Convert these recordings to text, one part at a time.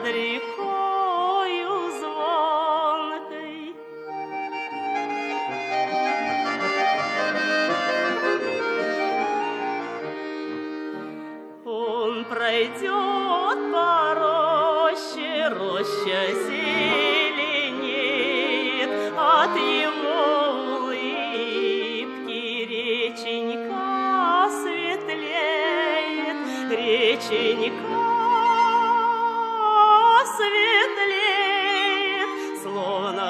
над рекою звонкой. Он пройдет по роще, роща зеленеет, от его улыбки реченька светлеет, реченька светлеет, словно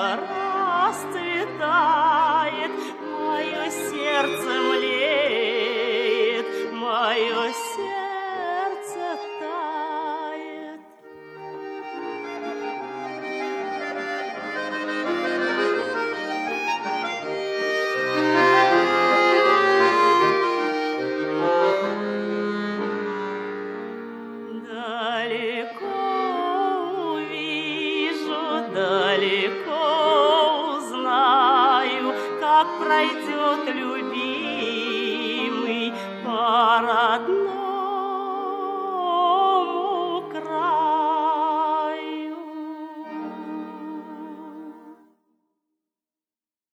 расцветает, мое сердце млеет, мое сердце тает. Далеко увижу, далеко узнаю, как пройдет